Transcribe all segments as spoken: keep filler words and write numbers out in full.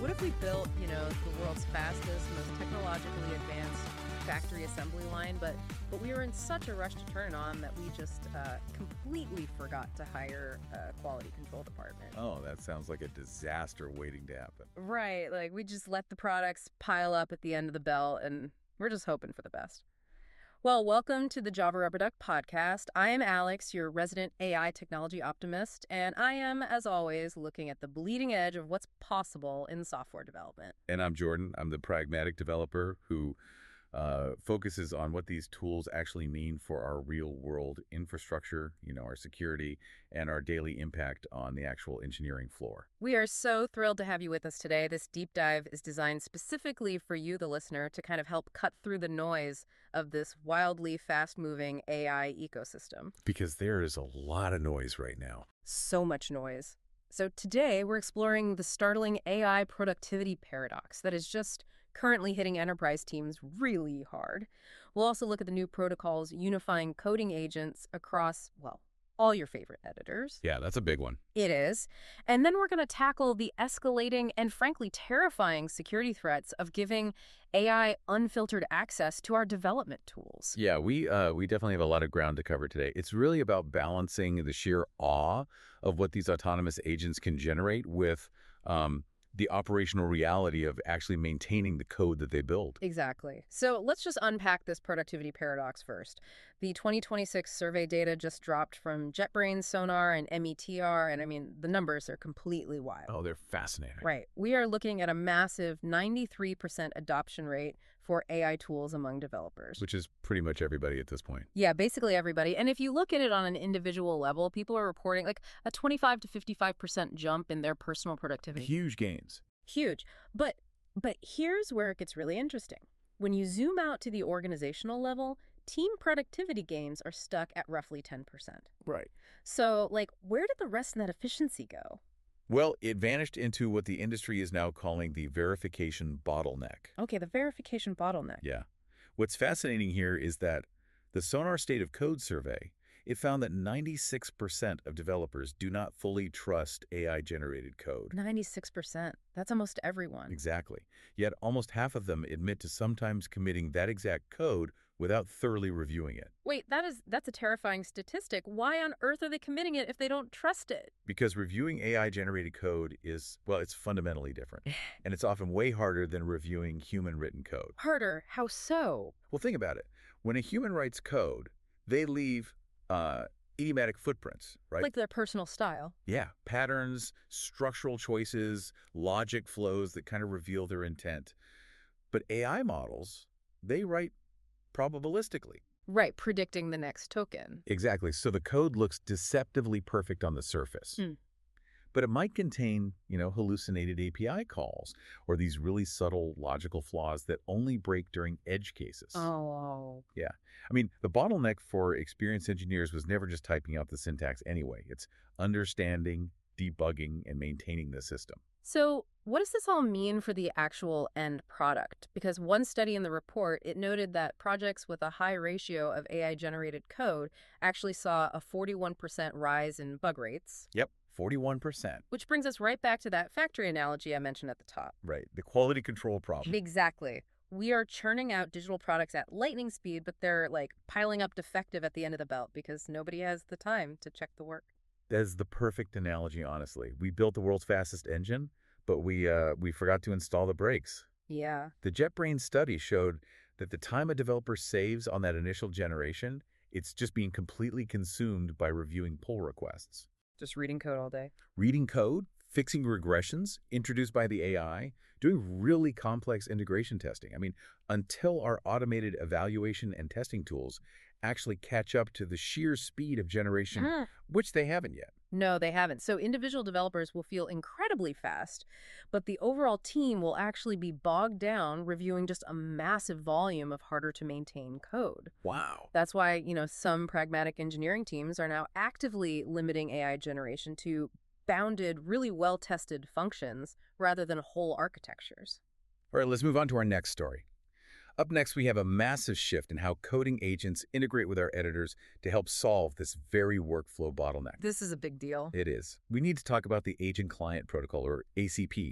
What if we built, you know, the world's fastest, most technologically advanced factory assembly line, but but we were in such a rush to turn it on that we just uh, completely forgot to hire a quality control department. Oh, that sounds like a disaster waiting to happen. Right, like we just let the products pile up at the end of the belt, and we're just hoping for the best. Well, welcome to the Java Rubber Duck podcast. I am Alex, your resident A I technology optimist, and I am, as always, looking at the bleeding edge of what's possible in software development. And I'm Jordan. I'm the pragmatic developer who uh, focuses on what these tools actually mean for our real-world infrastructure, you know, our security, and our daily impact on the actual engineering floor. We are so thrilled to have you with us today. This deep dive is designed specifically for you, the listener, to kind of help cut through the noise of this wildly fast-moving A I ecosystem. Because there is a lot of noise right now. So much noise. So today, we're exploring the startling A I productivity paradox that is just currently hitting enterprise teams really hard. We'll also look at the new protocols unifying coding agents across, well, all your favorite editors. Yeah, that's a big one. It is. And then we're going to tackle the escalating and frankly terrifying security threats of giving A I unfiltered access to our development tools. Yeah, we uh, we definitely have a lot of ground to cover today. It's really about balancing the sheer awe of what these autonomous agents can generate with um, the operational reality of actually maintaining the code that they build. Exactly. So let's just unpack this productivity paradox first. The twenty twenty-six survey data just dropped from JetBrains, Sonar, and M E T R, and I mean, the numbers are completely wild. Oh, they're fascinating. Right. We are looking at a massive ninety-three percent adoption rate for A I tools among developers. Which is pretty much everybody at this point. Yeah, basically everybody. And if you look at it on an individual level, people are reporting like a twenty-five to fifty-five percent jump in their personal productivity. Huge gains. Huge. But but here's where it gets really interesting. When you zoom out to the organizational level, team productivity gains are stuck at roughly ten percent. Right. So, like, where did the rest of that efficiency go? Well, it vanished into what the industry is now calling the verification bottleneck. Okay, the verification bottleneck. Yeah. What's fascinating here is that the Sonar State of Code survey, it found that ninety-six percent of developers do not fully trust A I-generated code. ninety-six percent. That's almost everyone. Exactly. Yet almost half of them admit to sometimes committing that exact code without thoroughly reviewing it. Wait, that is that's a terrifying statistic. Why on earth are they committing it if they don't trust it? Because reviewing A I-generated code is, well, it's fundamentally different. And it's often way harder than reviewing human-written code. Harder? How so? Well, think about it. When a human writes code, they leave uh, idiomatic footprints, right? Like their personal style. Yeah, patterns, structural choices, logic flows that kind of reveal their intent. But A I models, they write probabilistically. Right, predicting the next token. Exactly. So the code looks deceptively perfect on the surface. Hmm. But it might contain, you know, hallucinated A P I calls or these really subtle logical flaws that only break during edge cases. Oh. Yeah. I mean, the bottleneck for experienced engineers was never just typing out the syntax anyway. It's understanding, debugging, and maintaining the system. So what does this all mean for the actual end product? Because one study in the report, it noted that projects with a high ratio of A I-generated code actually saw a forty-one percent rise in bug rates. Yep, forty-one percent. Which brings us right back to that factory analogy I mentioned at the top. Right, the quality control problem. Exactly. We are churning out digital products at lightning speed, but they're like piling up defective at the end of the belt because nobody has the time to check the work. That is the perfect analogy, honestly. We built the world's fastest engine, but we uh, we forgot to install the brakes. Yeah. The JetBrains study showed that the time a developer saves on that initial generation, it's just being completely consumed by reviewing pull requests. Just reading code all day. Reading code, fixing regressions introduced by the A I, doing really complex integration testing. I mean, until our automated evaluation and testing tools actually catch up to the sheer speed of generation, Mm. which they haven't yet. No, they haven't. So individual developers will feel incredibly fast, but the overall team will actually be bogged down reviewing just a massive volume of harder to maintain code. Wow. That's why, you know, some pragmatic engineering teams are now actively limiting A I generation to bounded, really well-tested functions rather than whole architectures. All right, let's move on to our next story. Up next, we have a massive shift in how coding agents integrate with our editors to help solve this very workflow bottleneck. This is a big deal. It is. We need to talk about the Agent Client Protocol, or A C P.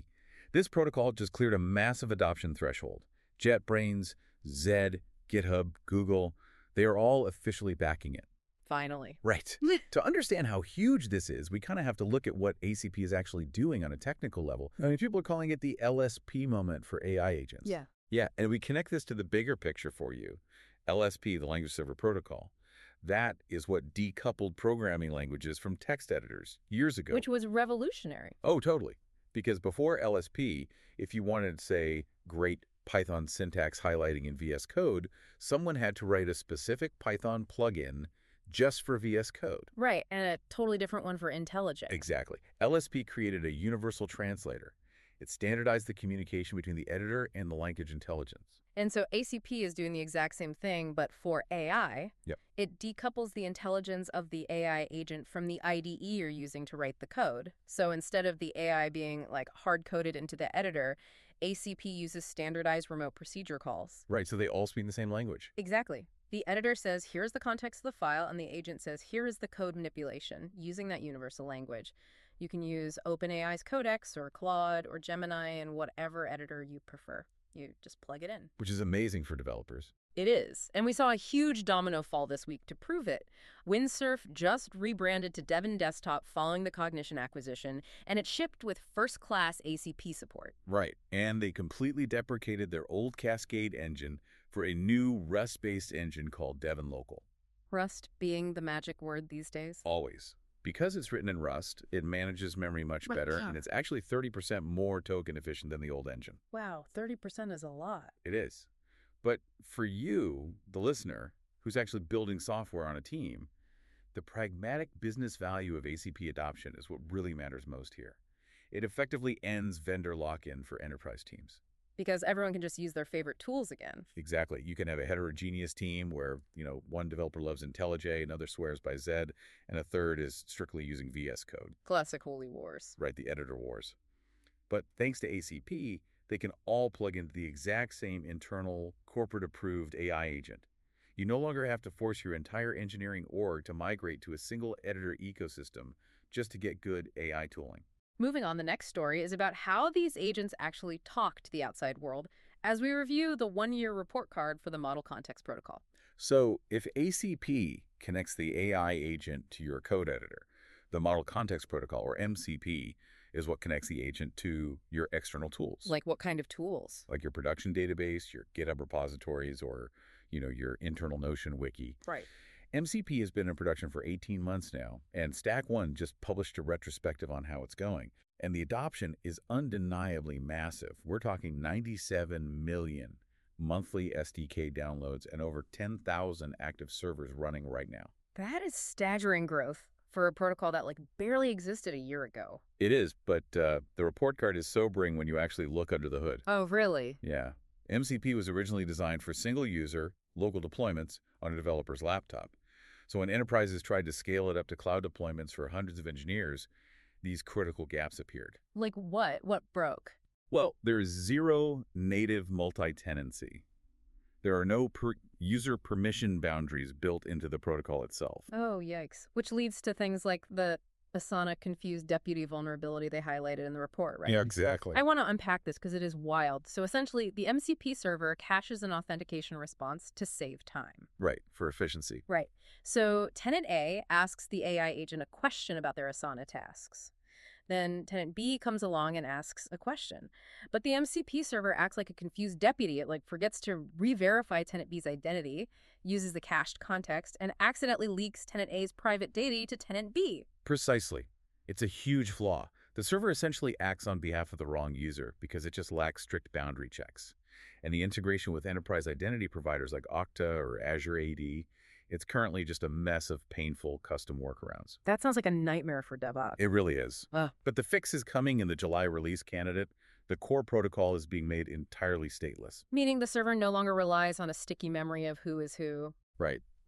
This protocol just cleared a massive adoption threshold. JetBrains, Zed, GitHub, Google, they are all officially backing it. Finally. Right. To understand how huge this is, we kind of have to look at what A C P is actually doing on a technical level. I mean, people are calling it the L S P moment for A I agents. Yeah. Yeah, and we connect this to the bigger picture for you. L S P, the Language Server Protocol. That is what decoupled programming languages from text editors years ago. Which was revolutionary. Oh, totally. Because before L S P, if you wanted to say great Python syntax highlighting in V S Code, someone had to write a specific Python plugin just for V S Code. Right, and a totally different one for IntelliJ. Exactly. L S P created a universal translator. It standardized the communication between the editor and the language intelligence. And so A C P is doing the exact same thing, but for A I. Yep. It decouples the intelligence of the A I agent from the I D E you're using to write the code. So instead of the A I being like hard-coded into the editor, A C P uses standardized remote procedure calls. Right, so they all speak the same language. Exactly. The editor says, here's the context of the file, and the agent says, here is the code manipulation, using that universal language. You can use OpenAI's Codex or Claude or Gemini in whatever editor you prefer. You just plug it in. Which is amazing for developers. It is. And we saw a huge domino fall this week to prove it. Windsurf just rebranded to Devon Desktop following the Cognition acquisition, and it shipped with first-class A C P support. Right, and they completely deprecated their old Cascade engine for a new Rust-based engine called Devon Local. Rust being the magic word these days? Always. Because it's written in Rust, it manages memory much better, and it's actually thirty percent more token efficient than the old engine. Wow, thirty percent is a lot. It is. But for you, the listener, who's actually building software on a team, the pragmatic business value of A C P adoption is what really matters most here. It effectively ends vendor lock-in for enterprise teams. Because everyone can just use their favorite tools again. Exactly. You can have a heterogeneous team where, you know, one developer loves IntelliJ, another swears by Zed, and a third is strictly using V S Code. Classic Holy Wars. Right, the editor wars. But thanks to A C P, they can all plug into the exact same internal, corporate-approved A I agent. You no longer have to force your entire engineering org to migrate to a single editor ecosystem just to get good A I tooling. Moving on, the next story is about how these agents actually talk to the outside world as we review the one-year report card for the Model Context Protocol. So if A C P connects the A I agent to your code editor, the Model Context Protocol, or M C P, is what connects the agent to your external tools. Like what kind of tools? Like your production database, your GitHub repositories, or, you know, your internal Notion wiki. Right. M C P has been in production for eighteen months now, and Stack one just published a retrospective on how it's going. And the adoption is undeniably massive. We're talking ninety-seven million monthly S D K downloads and over ten thousand active servers running right now. That is staggering growth for a protocol that like barely existed a year ago. It is, but uh, the report card is sobering when you actually look under the hood. Oh, really? Yeah. M C P was originally designed for single-user, local deployments on a developer's laptop. So when enterprises tried to scale it up to cloud deployments for hundreds of engineers, these critical gaps appeared. Like what? What broke? Well, there is zero native multi-tenancy. There are no per user permission boundaries built into the protocol itself. Oh, yikes. Which leads to things like the Asana confused deputy vulnerability they highlighted in the report, right? Yeah, exactly. I want to unpack this because it is wild. So essentially, the M C P server caches an authentication response to save time. Right, for efficiency. Right. So tenant A asks the A I agent a question about their Asana tasks. Then tenant B comes along and asks a question. But the M C P server acts like a confused deputy. It like forgets to re-verify tenant B's identity, uses the cached context, and accidentally leaks tenant A's private data to tenant B. Precisely. It's a huge flaw. The server essentially acts on behalf of the wrong user because it just lacks strict boundary checks. And the integration with enterprise identity providers like Okta or Azure A D, it's currently just a mess of painful custom workarounds. That sounds like a nightmare for DevOps. It really is. Uh. But the fix is coming in the July release candidate. The core protocol is being made entirely stateless. Meaning the server no longer relies on a sticky memory of who is who. Right.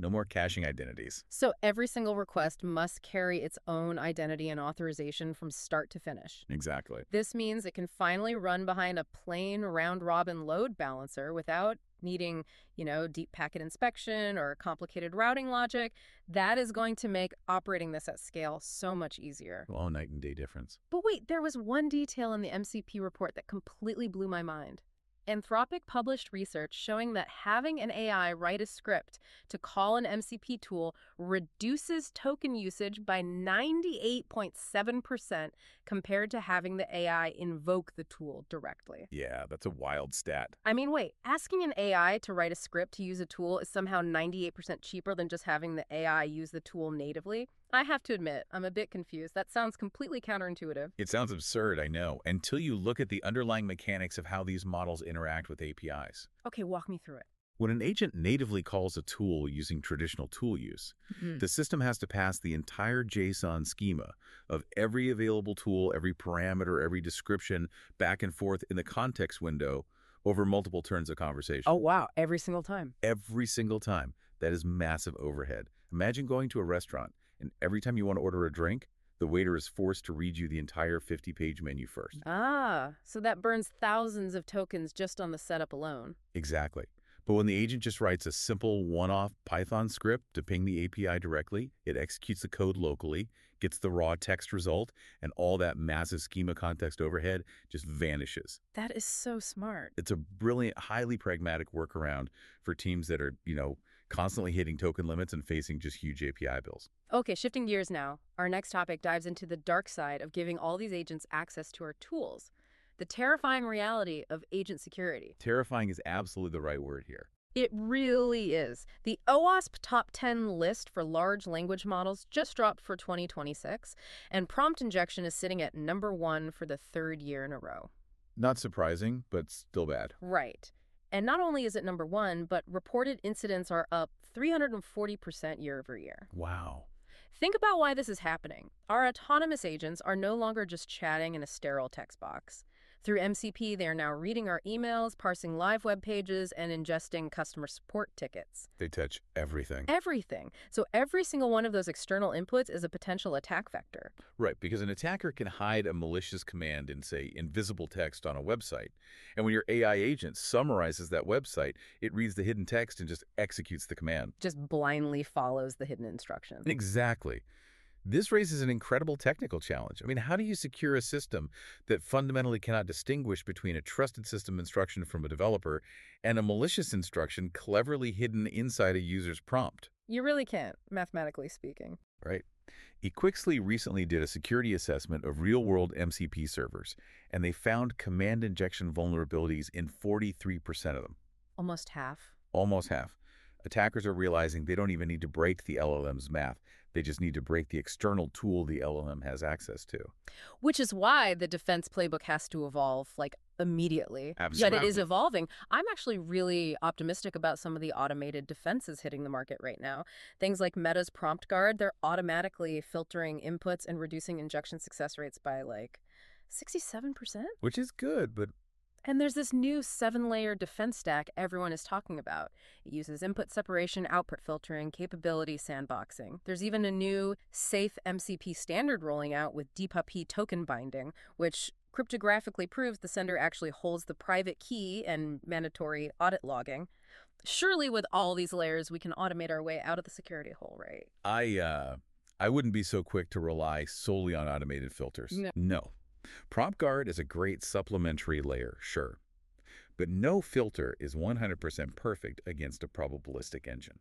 No more caching identities. So every single request must carry its own identity and authorization from start to finish. Exactly. This means it can finally run behind a plain round-robin load balancer without needing, you know, deep packet inspection or complicated routing logic. That is going to make operating this at scale so much easier. Oh, night and day difference. But wait, there was one detail in the M C P report that completely blew my mind. Anthropic published research showing that having an A I write a script to call an M C P tool reduces token usage by ninety-eight point seven percent compared to having the A I invoke the tool directly. Yeah, that's a wild stat. I mean, wait, asking an A I to write a script to use a tool is somehow ninety-eight percent cheaper than just having the A I use the tool natively? I have to admit, I'm a bit confused. That sounds completely counterintuitive. It sounds absurd, I know, until you look at the underlying mechanics of how these models interact with A P Is. Okay, walk me through it. When an agent natively calls a tool using traditional tool use, Mm-hmm. the system has to pass the entire JSON schema of every available tool, every parameter, every description back and forth in the context window over multiple turns of conversation. Oh, wow. Every single time. Every single time. That is massive overhead. Imagine going to a restaurant, and every time you want to order a drink, the waiter is forced to read you the entire fifty-page menu first. Ah, so that burns thousands of tokens just on the setup alone. Exactly. But when the agent just writes a simple one-off Python script to ping the A P I directly, it executes the code locally, gets the raw text result, and all that massive schema context overhead just vanishes. That is so smart. It's a brilliant, highly pragmatic workaround for teams that are, you know, constantly hitting token limits and facing just huge A P I bills. Okay, shifting gears now. Our next topic dives into the dark side of giving all these agents access to our tools. The terrifying reality of agent security. Terrifying is absolutely the right word here. It really is. The OWASP Top ten list for large language models just dropped for twenty twenty-six, and prompt injection is sitting at number one for the third year in a row. Not surprising, but still bad. Right. And not only is it number one, but reported incidents are up three hundred forty percent year over year. Wow. Think about why this is happening. Our autonomous agents are no longer just chatting in a sterile text box. Through M C P, they are now reading our emails, parsing live web pages, and ingesting customer support tickets. They touch everything. Everything. So every single one of those external inputs is a potential attack vector. Right, because an attacker can hide a malicious command in, say, invisible text on a website. And when your A I agent summarizes that website, it reads the hidden text and just executes the command. Just blindly follows the hidden instructions. Exactly. This raises an incredible technical challenge. I mean, how do you secure a system that fundamentally cannot distinguish between a trusted system instruction from a developer and a malicious instruction cleverly hidden inside a user's prompt? You really can't, mathematically speaking. Right. eQuixly recently did a security assessment of real-world M C P servers, and they found command injection vulnerabilities in forty-three percent of them. Almost half. Almost half. Attackers are realizing they don't even need to break the L L M's math. They just need to break the external tool the L L M has access to. Which is why the defense playbook has to evolve, like, immediately. Absolutely. Yet it is evolving. I'm actually really optimistic about some of the automated defenses hitting the market right now. Things like Meta's Prompt Guard, they're automatically filtering inputs and reducing injection success rates by, like, sixty-seven percent? Which is good, but And there's this new seven-layer defense stack everyone is talking about. It uses input separation, output filtering, capability sandboxing. There's even a new safe M C P standard rolling out with D P A P token binding, which cryptographically proves the sender actually holds the private key and mandatory audit logging. Surely with all these layers, we can automate our way out of the security hole, right? I, uh, I wouldn't be so quick to rely solely on automated filters. No. No. Prompt Guard is a great supplementary layer, sure. But no filter is one hundred percent perfect against a probabilistic engine.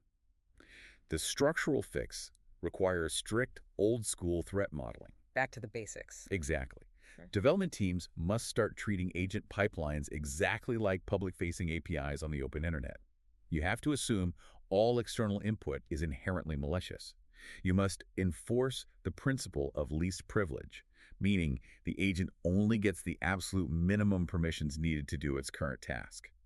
The structural fix requires strict, old-school threat modeling. Back to the basics. Exactly. Sure. Development teams must start treating agent pipelines exactly like public-facing A P Is on the open internet. You have to assume all external input is inherently malicious. You must enforce the principle of least privilege, meaning the agent only gets the absolute minimum permissions needed to do its current task.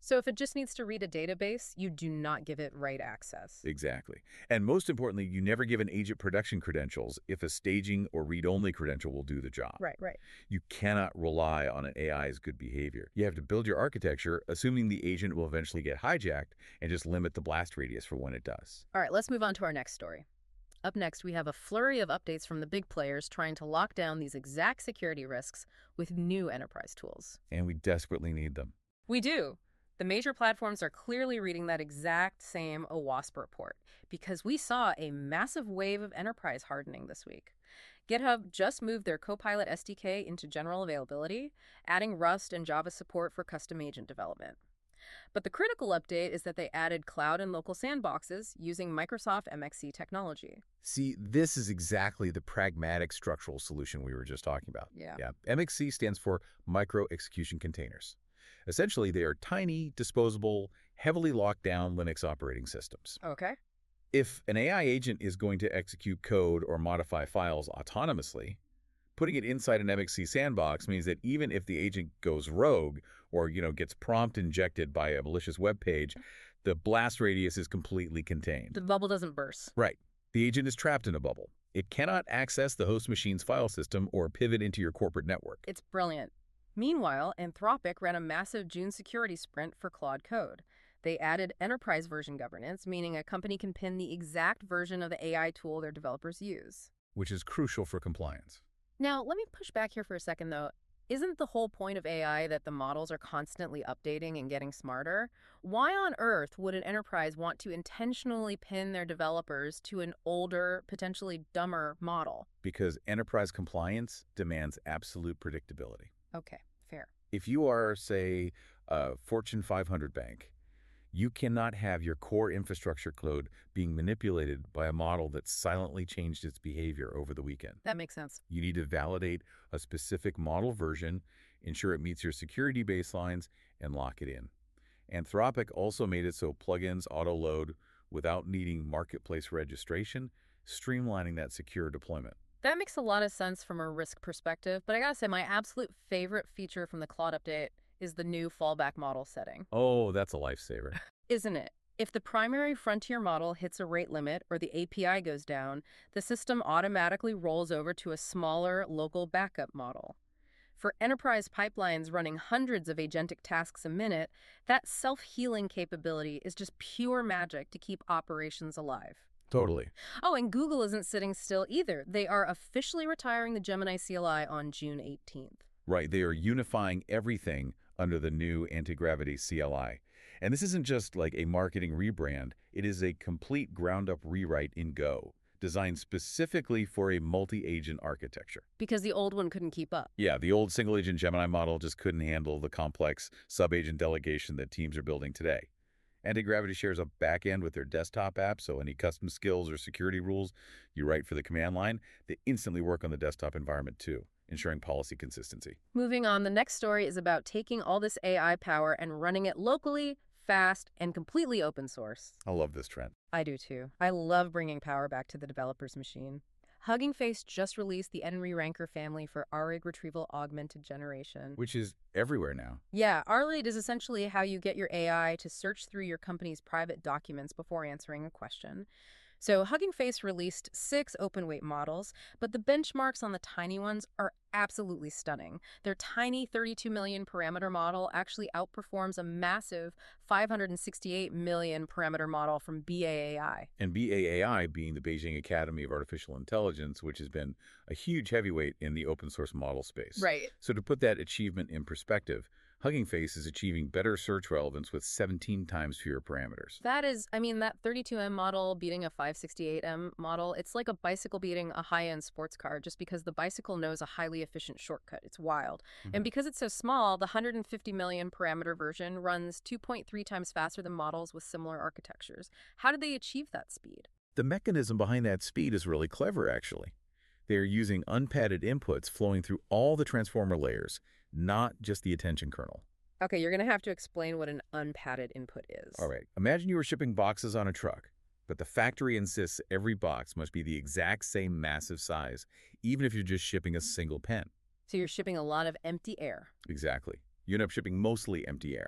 So if it just needs to read a database, you do not give it write access. Exactly. And most importantly, you never give an agent production credentials if a staging or read-only credential will do the job. Right, right. You cannot rely on an A I's good behavior. You have to build your architecture, assuming the agent will eventually get hijacked, and just limit the blast radius for when it does. All right, let's move on to our next story. Up next, we have a flurry of updates from the big players trying to lock down these exact security risks with new enterprise tools. And we desperately need them. We do. The major platforms are clearly reading that exact same OWASP report because we saw a massive wave of enterprise hardening this week. GitHub just moved their Copilot S D K into general availability, adding Rust and Java support for custom agent development. But the critical update is that they added cloud and local sandboxes using Microsoft M X C technology. See, this is exactly the pragmatic structural solution we were just talking about. Yeah. Yeah. M X C stands for Micro Execution Containers. Essentially, they are tiny, disposable, heavily locked down Linux operating systems. Okay. If an A I agent is going to execute code or modify files autonomously, putting it inside an M X C sandbox means that even if the agent goes rogue or, you know, gets prompt injected by a malicious web page, the blast radius is completely contained. The bubble doesn't burst. Right. The agent is trapped in a bubble. It cannot access the host machine's file system or pivot into your corporate network. It's brilliant. Meanwhile, Anthropic ran a massive June security sprint for Claude Code. They added enterprise version governance, meaning a company can pin the exact version of the A I tool their developers use. Which is crucial for compliance. Now, let me push back here for a second, though. Isn't the whole point of A I that the models are constantly updating and getting smarter? Why on earth would an enterprise want to intentionally pin their developers to an older, potentially dumber model? Because enterprise compliance demands absolute predictability. Okay, fair. If you are, say, a Fortune five hundred bank, you cannot have your core infrastructure code being manipulated by a model that silently changed its behavior over the weekend. That makes sense. You need to validate a specific model version, ensure it meets your security baselines, and lock it in. Anthropic also made it so plugins auto-load without needing marketplace registration, streamlining that secure deployment. That makes a lot of sense from a risk perspective, but I gotta say my absolute favorite feature from the Claude update is the new fallback model setting. Oh, that's a lifesaver. Isn't it? If the primary frontier model hits a rate limit or the A P I goes down, the system automatically rolls over to a smaller local backup model. For enterprise pipelines running hundreds of agentic tasks a minute, that self-healing capability is just pure magic to keep operations alive. Totally. Oh, and Google isn't sitting still either. They are officially retiring the Gemini C L I on June eighteenth. Right. They are unifying everything under the new anti-gravity C L I. And this isn't just like a marketing rebrand. It is a complete ground-up rewrite in Go, designed specifically for a multi-agent architecture. Because the old one couldn't keep up. Yeah, the old single-agent Gemini model just couldn't handle the complex sub-agent delegation that teams are building today. Anti-Gravity shares a backend with their desktop app, so any custom skills or security rules you write for the command line, they instantly work on the desktop environment too, ensuring policy consistency. Moving on, the next story is about taking all this A I power and running it locally, fast, and completely open source. I love this trend. I do too. I love bringing power back to the developer's machine. Hugging Face just released the nReRanker family for R A G Retrieval Augmented Generation. Which is everywhere now. Yeah, R L A D is essentially how you get your A I to search through your company's private documents before answering a question. So Hugging Face released six open-weight models, but the benchmarks on the tiny ones are absolutely stunning. Their tiny thirty-two million parameter model actually outperforms a massive five hundred sixty-eight million parameter model from B A A I. And B A A I being the Beijing Academy of Artificial Intelligence, which has been a huge heavyweight in the open source model space. Right. So to put that achievement in perspective, Hugging Face is achieving better search relevance with seventeen times fewer parameters. That is, I mean, that thirty-two M model beating a five sixty-eight M model, it's like a bicycle beating a high-end sports car just because the bicycle knows a highly efficient shortcut. It's wild. Mm-hmm. And because it's so small, the one hundred fifty million parameter version runs two point three times faster than models with similar architectures. How did they achieve that speed? The mechanism behind that speed is really clever, actually. They are using unpadded inputs flowing through all the transformer layers, not just the attention kernel. Okay, you're going to have to explain what an unpadded input is. All right. Imagine you were shipping boxes on a truck, but the factory insists every box must be the exact same massive size, even if you're just shipping a single pen. So you're shipping a lot of empty air. Exactly. You end up shipping mostly empty air.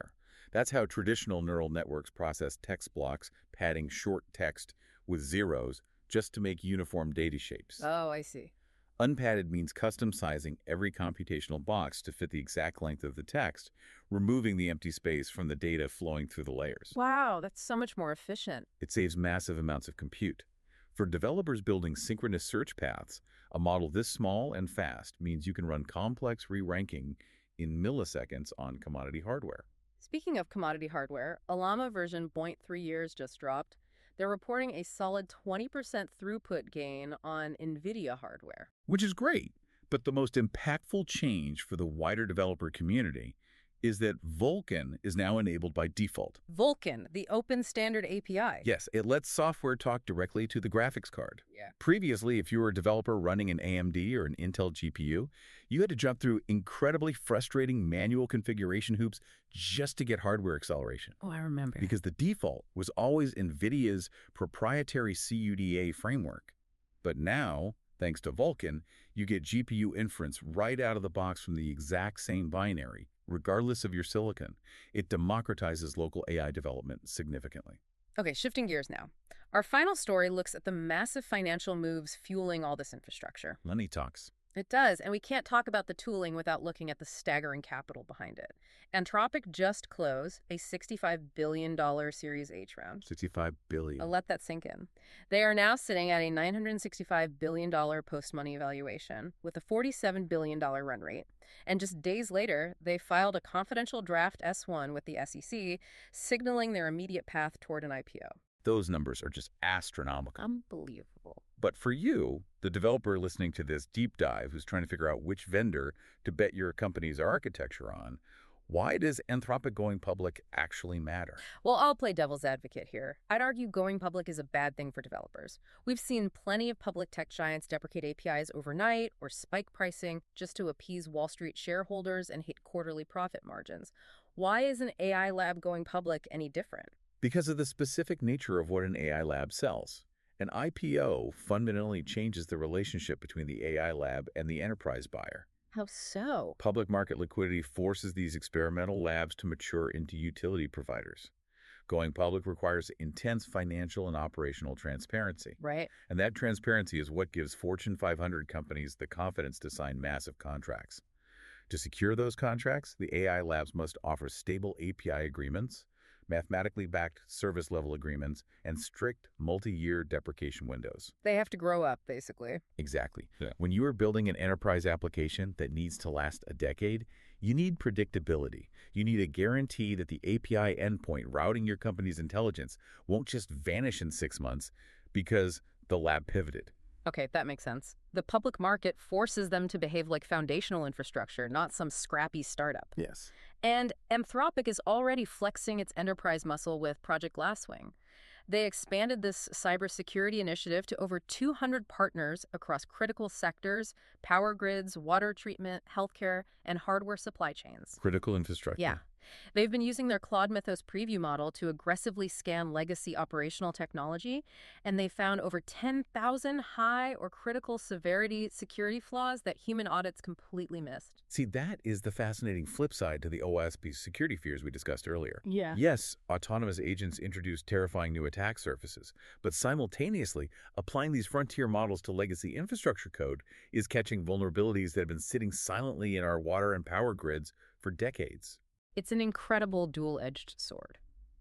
That's how traditional neural networks process text blocks, padding short text with zeros just to make uniform data shapes. Oh, I see. Unpadded means custom sizing every computational box to fit the exact length of the text, removing the empty space from the data flowing through the layers. Wow, that's so much more efficient. It saves massive amounts of compute. For developers building synchronous search paths, a model this small and fast means you can run complex re-ranking in milliseconds on commodity hardware. Speaking of commodity hardware, Llama version zero point three years just dropped. They're reporting a solid twenty percent throughput gain on NVIDIA hardware. Which is great, but the most impactful change for the wider developer community is that Vulkan is now enabled by default. Vulkan, the open standard A P I. Yes, it lets software talk directly to the graphics card. Yeah. Previously, if you were a developer running an A M D or an Intel G P U, you had to jump through incredibly frustrating manual configuration hoops just to get hardware acceleration. Oh, I remember. Because the default was always NVIDIA's proprietary C U D A framework. But now, thanks to Vulkan, you get G P U inference right out of the box from the exact same binary, regardless of your silicon. It democratizes local A I development significantly. Okay, shifting gears now. Our final story looks at the massive financial moves fueling all this infrastructure. Money talks. It does, and we can't talk about the tooling without looking at the staggering capital behind it. Anthropic just closed a sixty-five billion dollars Series H round. sixty-five billion I'll dollars. let that sink in. They are now sitting at a nine hundred sixty-five billion dollars post-money valuation with a forty-seven billion dollars run rate. And just days later, they filed a confidential draft S one with the S E C, signaling their immediate path toward an I P O. Those numbers are just astronomical. Unbelievable. But for you, the developer listening to this deep dive who's trying to figure out which vendor to bet your company's architecture on, why does Anthropic going public actually matter? Well, I'll play devil's advocate here. I'd argue going public is a bad thing for developers. We've seen plenty of public tech giants deprecate A P Is overnight or spike pricing just to appease Wall Street shareholders and hit quarterly profit margins. Why is an A I lab going public any different? Because of the specific nature of what an A I lab sells. An I P O fundamentally changes the relationship between the A I lab and the enterprise buyer. How so? Public market liquidity forces these experimental labs to mature into utility providers. Going public requires intense financial and operational transparency. Right. And that transparency is what gives Fortune five hundred companies the confidence to sign massive contracts. To secure those contracts, the A I labs must offer stable A P I agreements, mathematically backed service-level agreements, and strict multi-year deprecation windows. They have to grow up, basically. Exactly. Yeah. When you are building an enterprise application that needs to last a decade, you need predictability. You need a guarantee that the A P I endpoint routing your company's intelligence won't just vanish in six months because the lab pivoted. Okay, that makes sense. The public market forces them to behave like foundational infrastructure, not some scrappy startup. Yes. And Anthropic is already flexing its enterprise muscle with Project Glasswing. They expanded this cybersecurity initiative to over two hundred partners across critical sectors, power grids, water treatment, healthcare, and hardware supply chains. Critical infrastructure. Yeah. They've been using their Claude Mythos preview model to aggressively scan legacy operational technology, and they found over ten thousand high or critical severity security flaws that human audits completely missed. See, that is the fascinating flip side to the O S P security fears we discussed earlier. Yeah. Yes, autonomous agents introduce terrifying new attack surfaces, but simultaneously, applying these frontier models to legacy infrastructure code is catching vulnerabilities that have been sitting silently in our water and power grids for decades. It's an incredible dual-edged sword.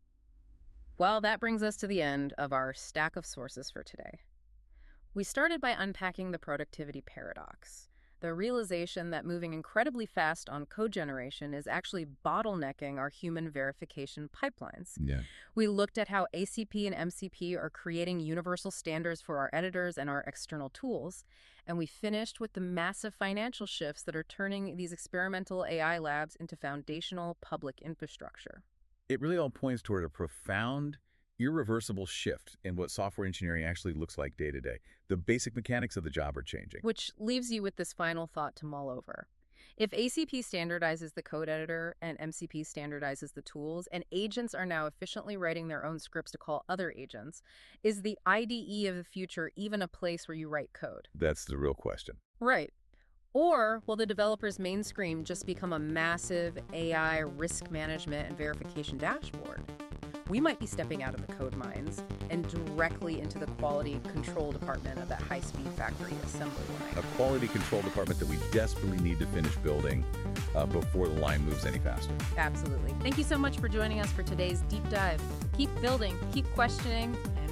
Well, that brings us to the end of our stack of sources for today. We started by unpacking the productivity paradox, the realization that moving incredibly fast on code generation is actually bottlenecking our human verification pipelines. Yeah. We looked at how A C P and M C P are creating universal standards for our editors and our external tools, and we finished with the massive financial shifts that are turning these experimental A I labs into foundational public infrastructure. It really all points toward a profound, irreversible shift in what software engineering actually looks like day to day. The basic mechanics of the job are changing. Which leaves you with this final thought to mull over. If A C P standardizes the code editor and M C P standardizes the tools, and agents are now efficiently writing their own scripts to call other agents, is the I D E of the future even a place where you write code? That's the real question. Right. Or will the developer's main screen just become a massive A I risk management and verification dashboard? We might be stepping out of the code mines and directly into the quality control department of that high-speed factory assembly line. A quality control department that we desperately need to finish building uh, before the line moves any faster. Absolutely. Thank you so much for joining us for today's deep dive. Keep building, keep questioning,